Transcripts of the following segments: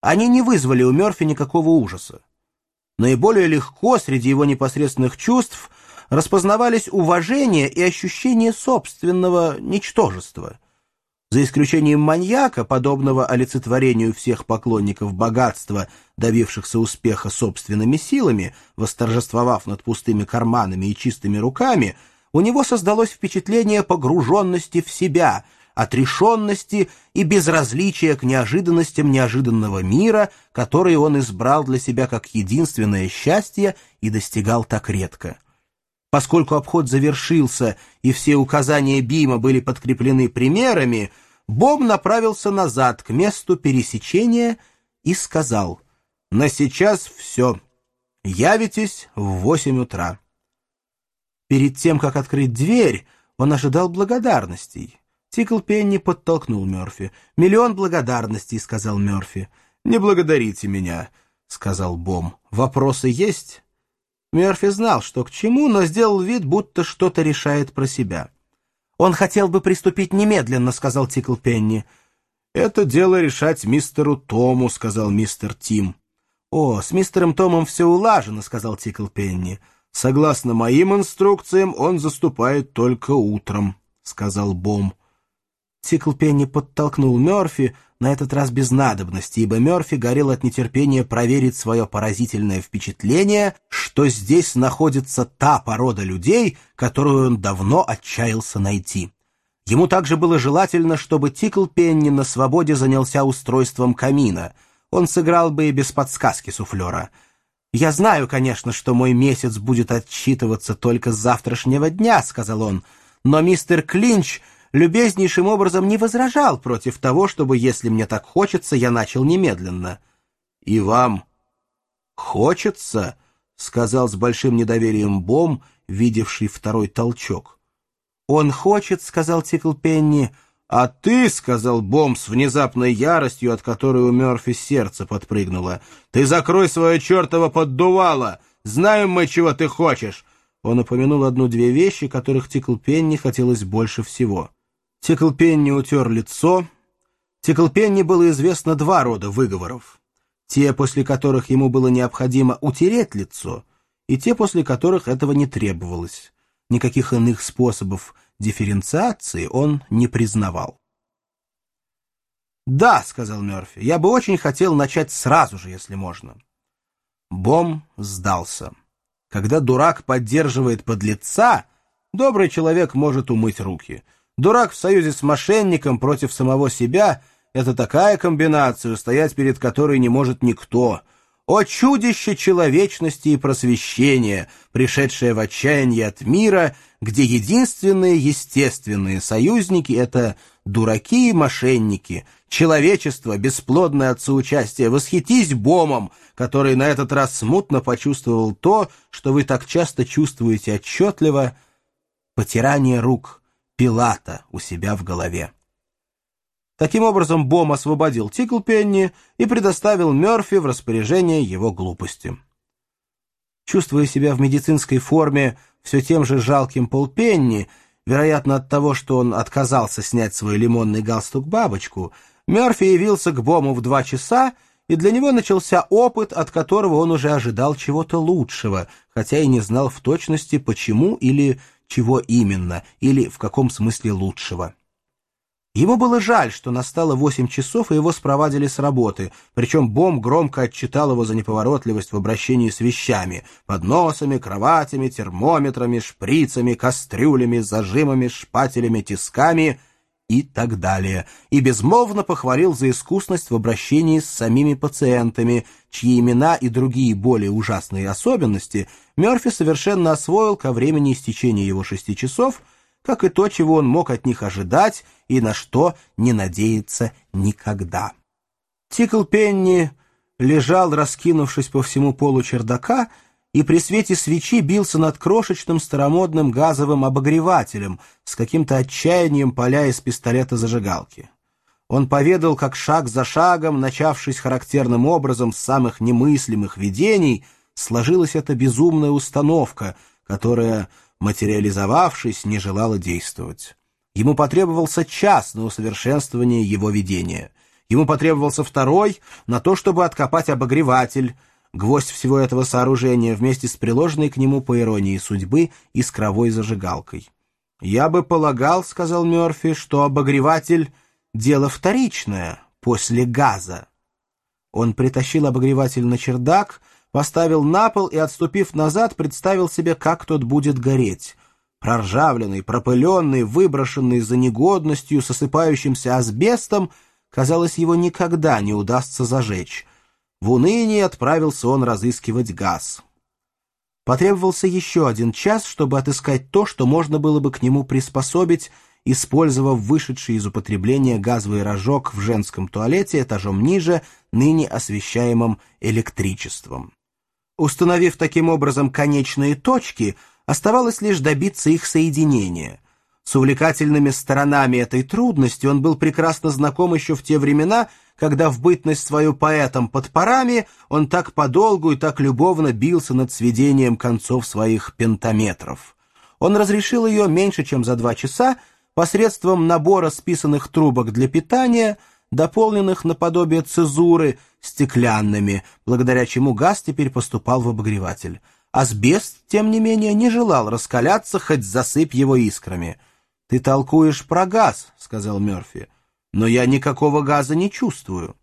Они не вызвали у Мёрфи никакого ужаса. Наиболее легко среди его непосредственных чувств распознавались уважение и ощущение собственного ничтожества. За исключением маньяка, подобного олицетворению всех поклонников богатства, добившихся успеха собственными силами, восторжествовав над пустыми карманами и чистыми руками, у него создалось впечатление погруженности в себя, отрешенности и безразличия к неожиданностям неожиданного мира, который он избрал для себя как единственное счастье и достигал так редко. Поскольку обход завершился и все указания Бима были подкреплены примерами, Бом направился назад к месту пересечения и сказал: «На сейчас все. Явитесь в 8 утра». Перед тем, как открыть дверь, он ожидал благодарностей. Тиклпенни подтолкнул Мёрфи. «Миллион благодарностей», — сказал Мёрфи. «Не благодарите меня», — сказал Бом. «Вопросы есть?» Мёрфи знал, что к чему, но сделал вид, будто что-то решает про себя. «Он хотел бы приступить немедленно», — сказал Тиклпенни. «Это дело решать мистеру Тому», — сказал мистер Тим. «О, с мистером Томом все улажено», — сказал Тиклпенни. «Согласно моим инструкциям, он заступает только утром», — сказал Бом. Тиклпенни подтолкнул Мёрфи, на этот раз без надобности, ибо Мёрфи горел от нетерпения проверить свое поразительное впечатление, что здесь находится та порода людей, которую он давно отчаялся найти. Ему также было желательно, чтобы Тиклпенни на свободе занялся устройством камина. Он сыграл бы и без подсказки суфлера. «Я знаю, конечно, что мой месяц будет отсчитываться только с завтрашнего дня», — сказал он, «но мистер Клинч любезнейшим образом не возражал против того, чтобы, если мне так хочется, я начал немедленно». «И вам хочется?» — сказал с большим недоверием Бом, видевший второй толчок. «Он хочет», — сказал Тиклпенни. «А ты», — сказал Бом с внезапной яростью, от которой у Мёрфи сердце подпрыгнуло, «ты закрой свое чертово поддувало! Знаем мы, чего ты хочешь!» Он упомянул одну-две вещи, которых Тиклпенни хотелось больше всего. Тиклпенни утер лицо. Тиклпенни было известно два рода выговоров. Те, после которых ему было необходимо утереть лицо, и те, после которых этого не требовалось. Никаких иных способов дифференциации он не признавал. «Да», — сказал Мёрфи, — «я бы очень хотел начать сразу же, если можно». Бом сдался. Когда дурак поддерживает подлеца, добрый человек может умыть руки. Дурак в союзе с мошенником против самого себя — это такая комбинация, устоять перед которой не может никто. О чудище человечности и просвещения, пришедшее в отчаяние от мира, где единственные естественные союзники — это дураки и мошенники, человечество, бесплодное от соучастия. Восхитись Бомом, который на этот раз смутно почувствовал то, что вы так часто чувствуете отчетливо — потирание рук Пилата у себя в голове. Таким образом, Бом освободил Тиклпенни и предоставил Мёрфи в распоряжение его глупости. Чувствуя себя в медицинской форме все тем же жалким полпенни, вероятно, от того, что он отказался снять свой лимонный галстук-бабочку, Мёрфи явился к Бому в 2 часа, и для него начался опыт, от которого он уже ожидал чего-то лучшего, хотя и не знал в точности, почему или чего именно, или в каком смысле лучшего. Ему было жаль, что настало 8 часов, и его спровадили с работы, причем Бом громко отчитал его за неповоротливость в обращении с вещами — подносами, кроватями, термометрами, шприцами, кастрюлями, зажимами, шпателями, тисками и так далее, и безмолвно похвалил за искусность в обращении с самими пациентами, чьи имена и другие более ужасные особенности Мёрфи совершенно освоил ко времени истечения его 6 часов, как и то, чего он мог от них ожидать и на что не надеяться никогда. Тиклпенни лежал, раскинувшись по всему полу чердака, и при свете свечи бился над крошечным старомодным газовым обогревателем, с каким-то отчаянием паля из пистолета зажигалки. Он поведал, как шаг за шагом, начавшись характерным образом с самых немыслимых видений, сложилась эта безумная установка, которая, материализовавшись, не желала действовать. Ему потребовался час на усовершенствование его видения. Ему потребовался второй на то, чтобы откопать обогреватель, гвоздь всего этого сооружения вместе с приложенной к нему, по иронии судьбы, искровой зажигалкой. «Я бы полагал, — сказал Мёрфи, — что обогреватель — дело вторичное, после газа». Он притащил обогреватель на чердак, поставил на пол и, отступив назад, представил себе, как тот будет гореть. Проржавленный, пропыленный, выброшенный за негодностью, с осыпающимся асбестом, казалось, его никогда не удастся зажечь. В унынии отправился он разыскивать газ. Потребовался еще 1 час, чтобы отыскать то, что можно было бы к нему приспособить, использовав вышедший из употребления газовый рожок в женском туалете этажом ниже, ныне освещаемым электричеством. Установив таким образом конечные точки, оставалось лишь добиться их соединения. С увлекательными сторонами этой трудности он был прекрасно знаком еще в те времена, когда в бытность свою поэтом под парами он так подолгу и так любовно бился над сведением концов своих пентаметров. Он разрешил ее меньше, чем за 2 часа, посредством набора списанных трубок для питания, дополненных наподобие цезуры, стеклянными, благодаря чему газ теперь поступал в обогреватель. Асбест, тем не менее, не желал раскаляться, хоть засыпь его искрами. «Ты толкуешь про газ», — сказал Мёрфи, — «но я никакого газа не чувствую».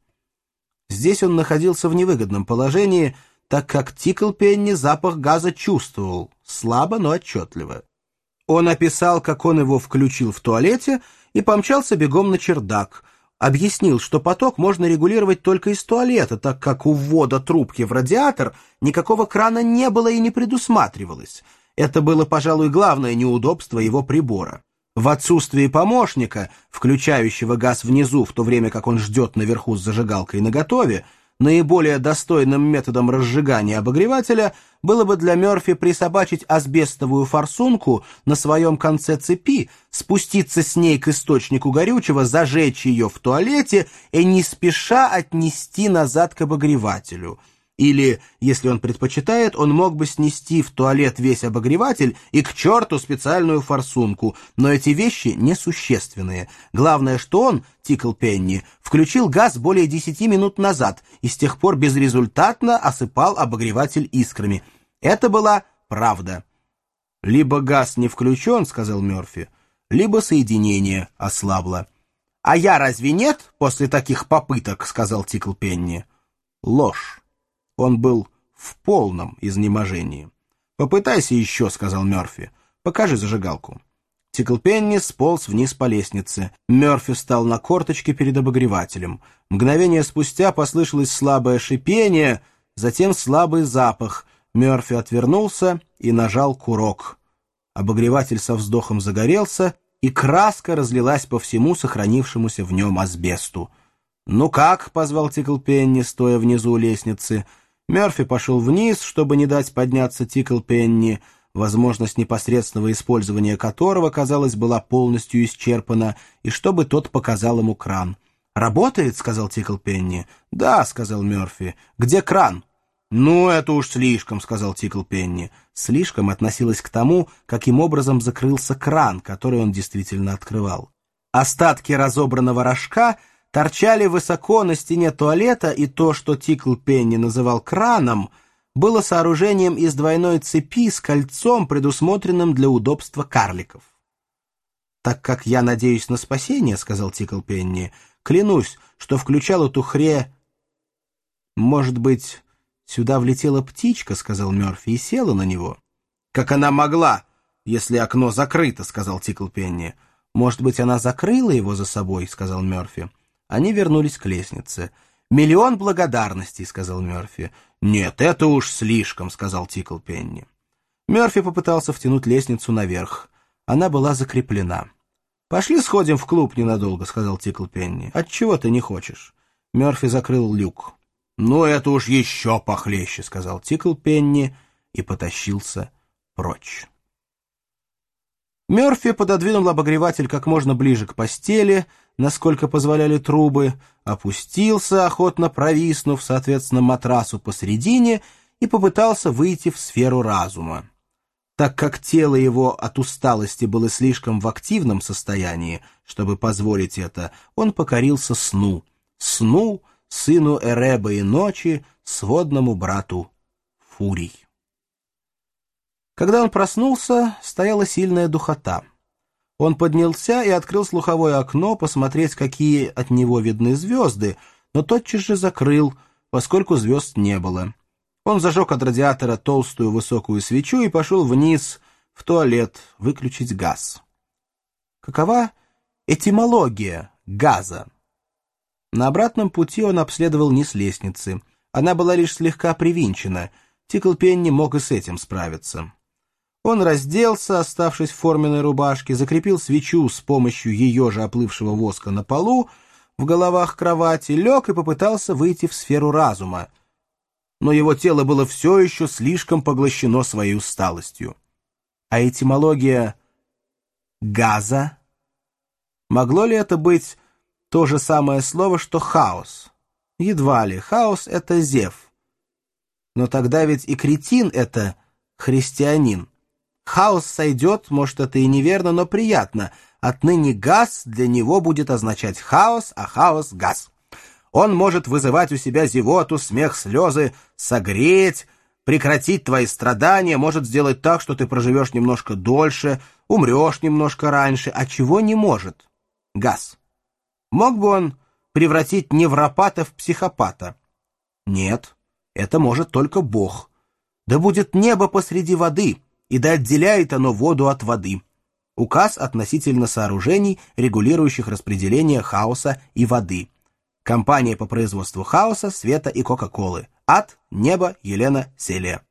Здесь он находился в невыгодном положении, так как Тиклпенни запах газа чувствовал, слабо, но отчетливо. Он описал, как он его включил в туалете, и помчался бегом на чердак. Объяснил, что поток можно регулировать только из туалета, так как у ввода трубки в радиатор никакого крана не было и не предусматривалось. Это было, пожалуй, главное неудобство его прибора. В отсутствии помощника, включающего газ внизу, в то время как он ждет наверху с зажигалкой наготове, наиболее достойным методом разжигания обогревателя было бы для Мёрфи присобачить асбестовую форсунку на своем конце цепи, спуститься с ней к источнику горючего, зажечь ее в туалете и не спеша отнести назад к обогревателю. Или, если он предпочитает, он мог бы снести в туалет весь обогреватель и к черту специальную форсунку, но эти вещи несущественные. Главное, что он, Тиклпенни, включил газ более 10 минут назад и с тех пор безрезультатно осыпал обогреватель искрами. Это была правда. «Либо газ не включен, — сказал Мёрфи, — либо соединение ослабло». «А я разве нет после таких попыток?» — сказал Тиклпенни. «Ложь. Он был в полном изнеможении. «Попытайся еще», — сказал Мёрфи. «Покажи зажигалку». Тиклпенни сполз вниз по лестнице. Мёрфи встал на корточки перед обогревателем. Мгновение спустя послышалось слабое шипение, затем слабый запах. Мёрфи отвернулся и нажал курок. Обогреватель со вздохом загорелся, и краска разлилась по всему сохранившемуся в нем асбесту. «Ну как?» — позвал Тиклпенни, стоя внизу лестницы. Мёрфи пошел вниз, чтобы не дать подняться Тиклпенни, возможность непосредственного использования которого, казалось, была полностью исчерпана, и чтобы тот показал ему кран. «Работает?» — сказал Тиклпенни. «Да», — сказал Мёрфи. «Где кран?» «Ну, это уж слишком», — сказал Тиклпенни. «Слишком» относилось к тому, каким образом закрылся кран, который он действительно открывал. Остатки разобранного рожка торчали высоко на стене туалета, и то, что Тиклпенни называл краном, было сооружением из двойной цепи с кольцом, предусмотренным для удобства карликов. «Так как я надеюсь на спасение, — сказал Тиклпенни, — клянусь, что включал эту «Может быть, сюда влетела птичка, — сказал Мёрфи, — и села на него». «Как она могла, если окно закрыто, — сказал Тиклпенни. «Может быть, она закрыла его за собой, — сказал Мёрфи». Они вернулись к лестнице. «Миллион благодарностей, — сказал Мёрфи. «Нет, это уж слишком, — сказал Тиклпенни». Мёрфи попытался втянуть лестницу наверх. Она была закреплена. «Пошли сходим в клуб ненадолго, — сказал Тиклпенни. Отчего ты не хочешь?» Мёрфи закрыл люк. «Ну, это уж еще похлеще, — сказал Тиклпенни и потащился прочь. Мёрфи пододвинул обогреватель как можно ближе к постели, насколько позволяли трубы, опустился, охотно провиснув, соответственно, матрасу посредине, и попытался выйти в сферу разума. Так как тело его от усталости было слишком в активном состоянии, чтобы позволить это, он покорился сну. сну, сыну Эреба и ночи, сводному брату Фурий. Когда он проснулся, стояла сильная духота. Он поднялся и открыл слуховое окно, посмотреть, какие от него видны звезды, но тотчас же закрыл, поскольку звезд не было. Он зажег от радиатора толстую высокую свечу и пошел вниз в туалет выключить газ. Какова этимология газа? На обратном пути он обследовал низ лестницы. Она была лишь слегка привинчена. Тиклпенни мог и с этим справиться. Он разделся, оставшись в форменной рубашке, закрепил свечу с помощью ее же оплывшего воска на полу, в головах кровати, лег и попытался выйти в сферу разума. Но его тело было все еще слишком поглощено своей усталостью. А этимология газа? Могло ли это быть то же самое слово, что хаос? Едва ли. Хаос — это Зев. Но тогда ведь и кретин — это христианин. Хаос сойдет, может, это и неверно, но приятно. Отныне газ для него будет означать хаос, а хаос — газ. Он может вызывать у себя зевоту, смех, слезы, согреть, прекратить твои страдания, может сделать так, что ты проживешь немножко дольше, умрешь немножко раньше. А чего не может? Газ. Мог бы он превратить невропата в психопата? Нет, это может только Бог. Да будет небо посреди воды, и да отделяет оно воду от воды. Указ относительно сооружений, регулирующих распределение хаоса и воды. Компания по производству хаоса, света и Кока-Колы. Ад, небо, Елена, Селия.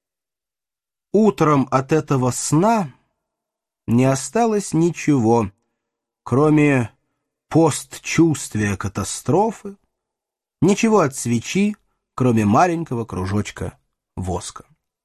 Утром от этого сна не осталось ничего, кроме постчувствия катастрофы, ничего от свечи, кроме маленького кружочка воска.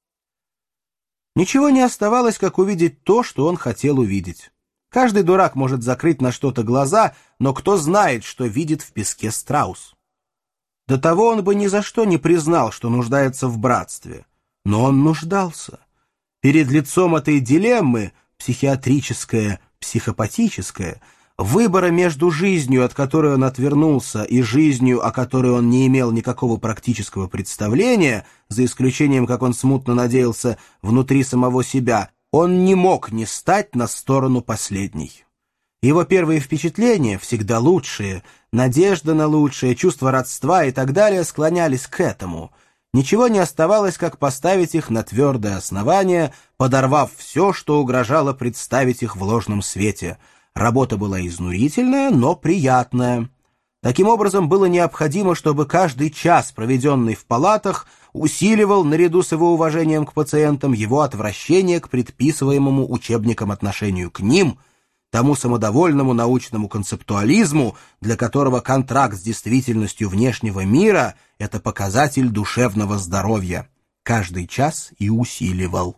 Ничего не оставалось, как увидеть то, что он хотел увидеть. Каждый дурак может закрыть на что-то глаза, но кто знает, что видит в песке страус? До того он бы ни за что не признал, что нуждается в братстве. Но он нуждался. Перед лицом этой дилеммы, психиатрическая, психопатическая, выбора между жизнью, от которой он отвернулся, и жизнью, о которой он не имел никакого практического представления, за исключением, как он смутно надеялся, внутри самого себя, он не мог не стать на сторону последней. Его первые впечатления, всегда лучшие, надежда на лучшее, чувство родства и так далее, склонялись к этому. Ничего не оставалось, как поставить их на твердое основание, подорвав все, что угрожало представить их в ложном свете. Работа была изнурительная, но приятная. Таким образом, было необходимо, чтобы каждый час, проведенный в палатах, усиливал, наряду с его уважением к пациентам, его отвращение к предписываемому учебникам отношению к ним, тому самодовольному научному концептуализму, для которого контракт с действительностью внешнего мира — это показатель душевного здоровья. Каждый час и усиливал.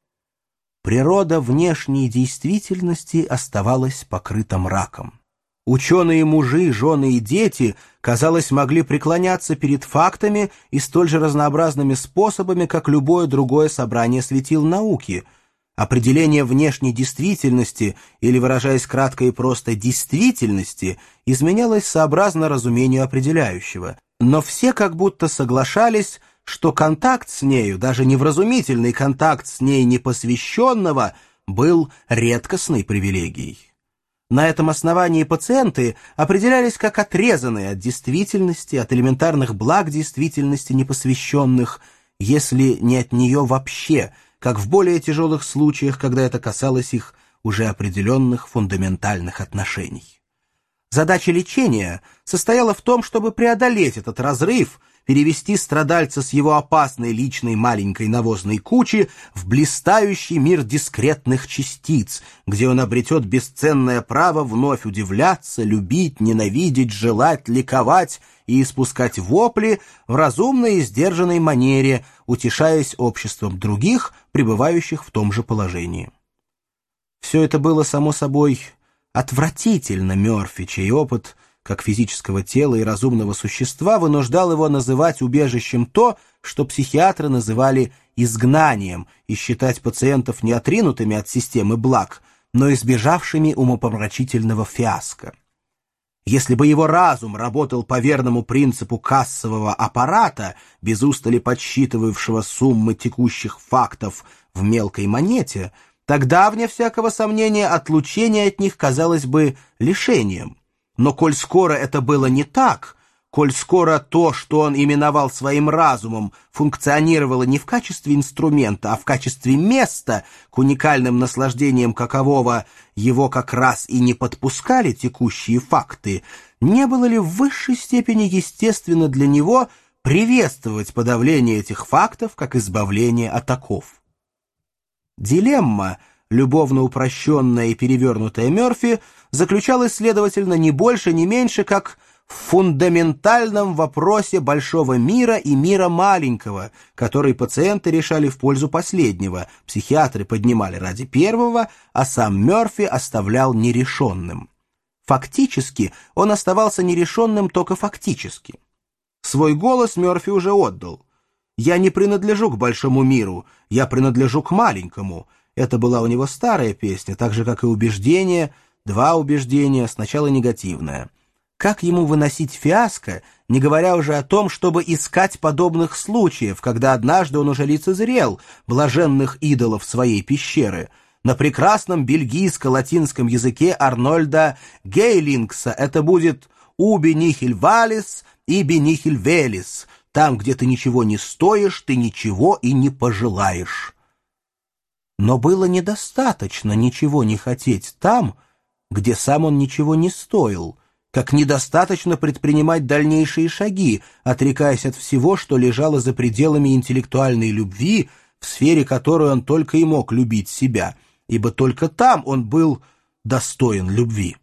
Природа внешней действительности оставалась покрыта мраком. Ученые-мужи, жены и дети, казалось, могли преклоняться перед фактами и столь же разнообразными способами, как любое другое собрание светил науки. Определение внешней действительности, или, выражаясь кратко и просто, действительности, изменялось сообразно разумению определяющего. Но все как будто соглашались, что контакт с нею, даже невразумительный контакт с ней непосвященного, был редкостной привилегией. На этом основании пациенты определялись как отрезанные от действительности, от элементарных благ действительности непосвященных, если не от нее вообще, как в более тяжелых случаях, когда это касалось их уже определенных фундаментальных отношений. Задача лечения состояла в том, чтобы преодолеть этот разрыв, перевести страдальца с его опасной личной маленькой навозной кучи в блистающий мир дискретных частиц, где он обретет бесценное право вновь удивляться, любить, ненавидеть, желать, ликовать и испускать вопли в разумной и сдержанной манере, утешаясь обществом других, пребывающих в том же положении. Все это было, само собой, отвратительно Мёрфи, чей опыт как физического тела и разумного существа вынуждал его называть убежищем то, что психиатры называли изгнанием, и считать пациентов не отринутыми от системы благ, но избежавшими умопомрачительного фиаско. Если бы его разум работал по верному принципу кассового аппарата, без устали подсчитывавшего суммы текущих фактов в мелкой монете, тогда, вне всякого сомнения, отлучение от них казалось бы лишением. Но коль скоро это было не так, коль скоро то, что он именовал своим разумом, функционировало не в качестве инструмента, а в качестве места, к уникальным наслаждениям какового его как раз и не подпускали текущие факты, не было ли в высшей степени естественно для него приветствовать подавление этих фактов как избавление от оков? Дилемма, любовно упрощенная и перевернутая Мёрфи, заключалась, следовательно, не больше, не меньше, как в фундаментальном вопросе большого мира и мира маленького, который пациенты решали в пользу последнего, психиатры поднимали ради первого, а сам Мёрфи оставлял нерешенным. Фактически он оставался нерешенным только фактически. Свой голос Мёрфи уже отдал. «Я не принадлежу к большому миру, я принадлежу к маленькому». Это была у него старая песня, так же, как и убеждение, два убеждения, сначала негативное. Как ему выносить фиаско, не говоря уже о том, чтобы искать подобных случаев, когда однажды он уже лицезрел блаженных идолов своей пещеры? На прекрасном бельгийско-латинском языке Арнольда Гейлингса это будет «уби нихиль валис, иби нихиль велис». Там, где ты ничего не стоишь, ты ничего и не пожелаешь. Но было недостаточно ничего не хотеть там, где сам он ничего не стоил, как недостаточно предпринимать дальнейшие шаги, отрекаясь от всего, что лежало за пределами интеллектуальной любви, в сфере которой он только и мог любить себя, ибо только там он был достоин любви.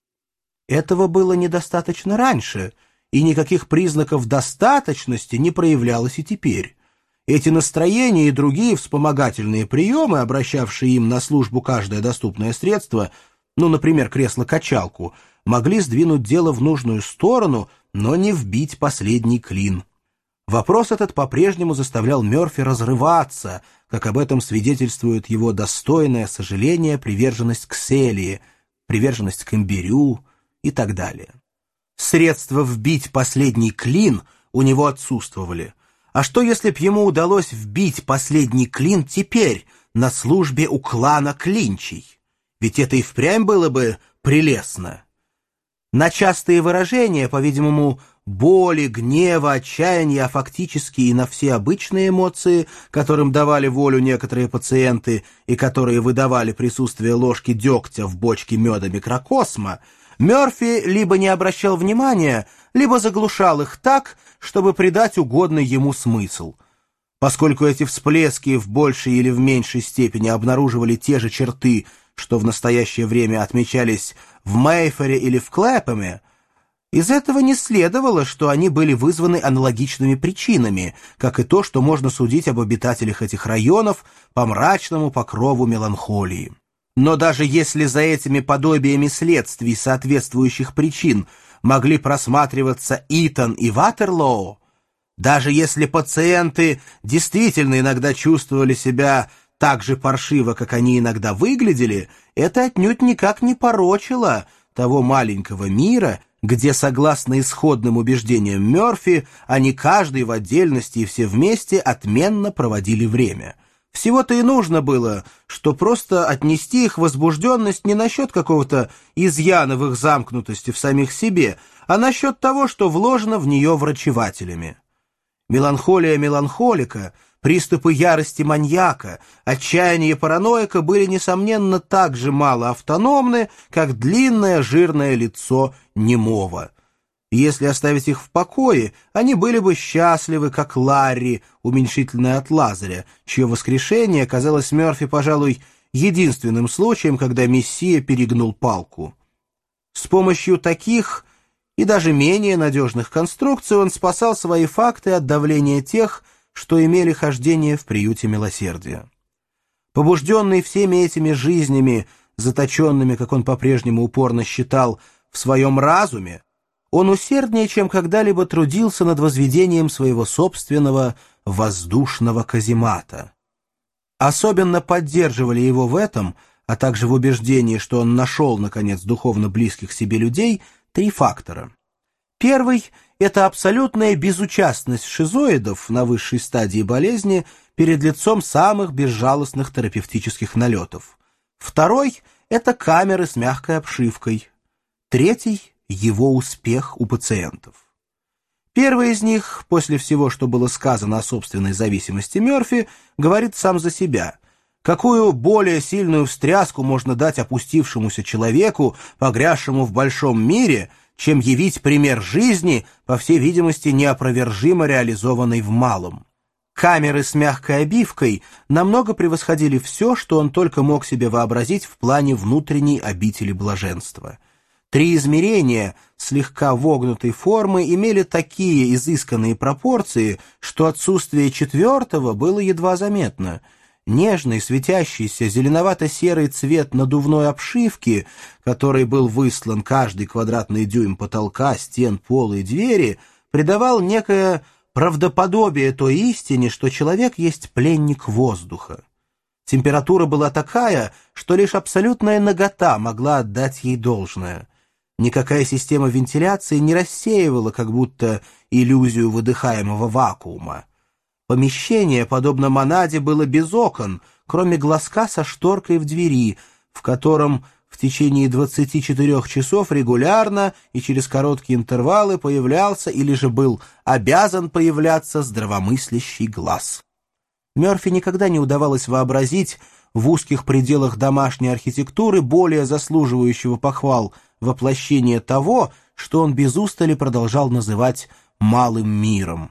Этого было недостаточно раньше, и никаких признаков достаточности не проявлялось и теперь. Эти настроения и другие вспомогательные приемы, обращавшие им на службу каждое доступное средство, например, кресло-качалку, могли сдвинуть дело в нужную сторону, но не вбить последний клин. Вопрос этот по-прежнему заставлял Мёрфи разрываться, как об этом свидетельствует его достойное сожаление, приверженность к Селии, приверженность к имбирю и так далее. Средства вбить последний клин у него отсутствовали. А что, если б ему удалось вбить последний клин теперь на службе у клана Клинчей? Ведь это и впрямь было бы прелестно. На частые выражения, по-видимому, боли, гнева, отчаяния, а фактически и на все обычные эмоции, которым давали волю некоторые пациенты и которые выдавали присутствие ложки дегтя в бочке меда микрокосма, Мёрфи либо не обращал внимания, либо заглушал их так, чтобы придать угодный ему смысл. Поскольку эти всплески в большей или в меньшей степени обнаруживали те же черты, что в настоящее время отмечались в Мейфере или в Клэпэме, из этого не следовало, что они были вызваны аналогичными причинами, как и то, что можно судить об обитателях этих районов по мрачному покрову меланхолии. Но даже если за этими подобиями следствий соответствующих причин могли просматриваться Итон и Ватерлоу, даже если пациенты действительно иногда чувствовали себя так же паршиво, как они иногда выглядели, это отнюдь никак не порочило того маленького мира, где, согласно исходным убеждениям Мёрфи, они каждый в отдельности и все вместе отменно проводили время. Всего-то и нужно было, что просто отнести их возбужденность не насчет какого-то изъяна в их замкнутости в самих себе, а насчет того, что вложено в нее врачевателями. Меланхолия меланхолика, приступы ярости маньяка, отчаяние параноика были, несомненно, так же мало автономны, как длинное жирное лицо немого. Если оставить их в покое, они были бы счастливы, как Ларри, уменьшительное от Лазаря, чье воскрешение казалось Мёрфи, пожалуй, единственным случаем, когда Мессия перегнул палку. С помощью таких и даже менее надежных конструкций он спасал свои факты от давления тех, что имели хождение в приюте милосердия. Побужденный всеми этими жизнями, заточенными, как он по-прежнему упорно считал, в своем разуме, он усерднее, чем когда-либо трудился над возведением своего собственного воздушного каземата. Особенно поддерживали его в этом, а также в убеждении, что он нашел, наконец, духовно близких себе людей, три фактора. Первый — это абсолютная безучастность шизоидов на высшей стадии болезни перед лицом самых безжалостных терапевтических налетов. Второй — это камеры с мягкой обшивкой. Третий — его успех у пациентов. Первый из них, после всего, что было сказано о собственной зависимости Мёрфи, говорит сам за себя. Какую более сильную встряску можно дать опустившемуся человеку, погрязшему в большом мире, чем явить пример жизни, по всей видимости, неопровержимо реализованной в малом. Камеры с мягкой обивкой намного превосходили все, что он только мог себе вообразить в плане внутренней обители блаженства. Три измерения слегка вогнутой формы имели такие изысканные пропорции, что отсутствие четвертого было едва заметно. Нежный, светящийся, зеленовато-серый цвет надувной обшивки, который был выслан каждый квадратный дюйм потолка, стен, пола и двери, придавал некое правдоподобие той истине, что человек есть пленник воздуха. Температура была такая, что лишь абсолютная нагота могла отдать ей должное. Никакая система вентиляции не рассеивала как будто иллюзию выдыхаемого вакуума. Помещение, подобно монаде, было без окон, кроме глазка со шторкой в двери, в котором в течение 24 часов регулярно и через короткие интервалы появлялся или же был обязан появляться здравомыслящий глаз. Мёрфи никогда не удавалось вообразить в узких пределах домашней архитектуры более заслуживающего похвал воплощение того, что он без устали продолжал называть «малым миром».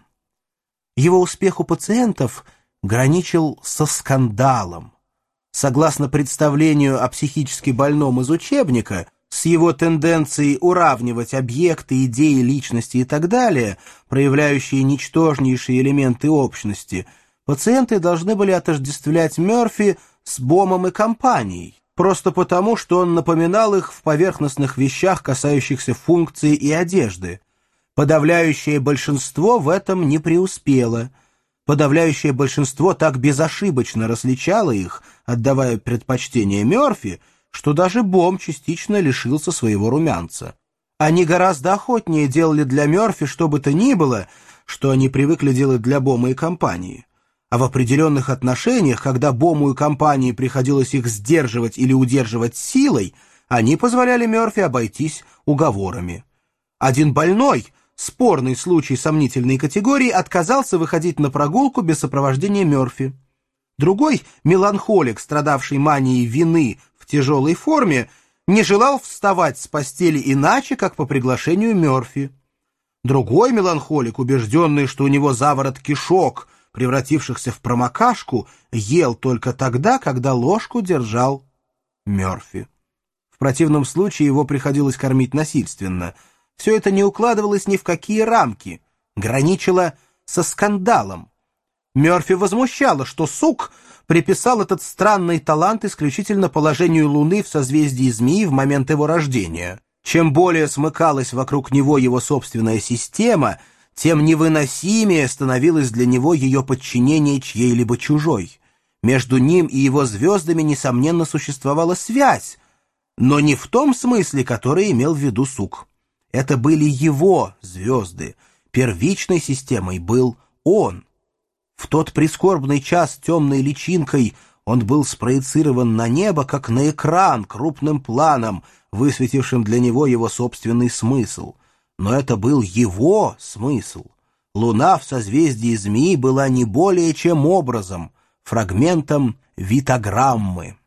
Его успех у пациентов граничил со скандалом. Согласно представлению о психически больном из учебника, с его тенденцией уравнивать объекты, идеи, личности и так далее, проявляющие ничтожнейшие элементы общности, пациенты должны были отождествлять Мёрфи с Бомом и компанией, просто потому, что он напоминал их в поверхностных вещах, касающихся функции и одежды. Подавляющее большинство в этом не преуспело. Подавляющее большинство так безошибочно различало их, отдавая предпочтение Мёрфи, что даже Бом частично лишился своего румянца. Они гораздо охотнее делали для Мёрфи что бы то ни было, что они привыкли делать для Бома и компании. А в определенных отношениях, когда Бому и компании приходилось их сдерживать или удерживать силой, они позволяли Мёрфи обойтись уговорами. Один больной, спорный случай сомнительной категории, отказался выходить на прогулку без сопровождения Мёрфи. Другой, меланхолик, страдавший манией вины в тяжелой форме, не желал вставать с постели иначе, как по приглашению Мёрфи. Другой меланхолик, убежденный, что у него заворот кишок, превратившихся в промокашку, ел только тогда, когда ложку держал Мёрфи. В противном случае его приходилось кормить насильственно. Все это не укладывалось ни в какие рамки, граничило со скандалом. Мёрфи возмущало, что Сук приписал этот странный талант исключительно положению Луны в созвездии Змеи в момент его рождения. Чем более смыкалась вокруг него его собственная система, тем невыносимее становилось для него ее подчинение чьей-либо чужой. Между ним и его звездами, несомненно, существовала связь, но не в том смысле, который имел в виду Сук. Это были его звезды, первичной системой был он. В тот прискорбный час темной личинкой он был спроецирован на небо, как на экран крупным планом, высветившим для него его собственный смысл. Но это был его смысл. Луна в созвездии Змеи была не более чем образом, фрагментом витограммы.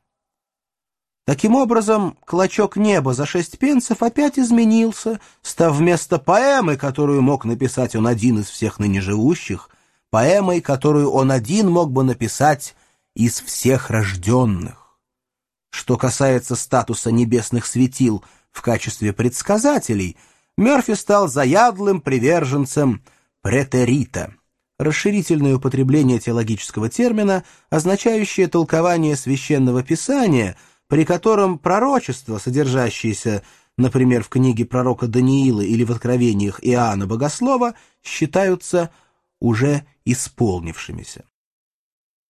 Таким образом, клочок неба за 6 пенсов опять изменился, став вместо поэмы, которую мог написать он один из всех ныне живущих, поэмой, которую он один мог бы написать из всех рожденных. Что касается статуса небесных светил в качестве предсказателей, Мёрфи стал заядлым приверженцем претерита, расширительное употребление теологического термина, означающее толкование священного писания, при котором пророчества, содержащиеся, например, в книге пророка Даниила или в откровениях Иоанна Богослова, считаются уже исполнившимися.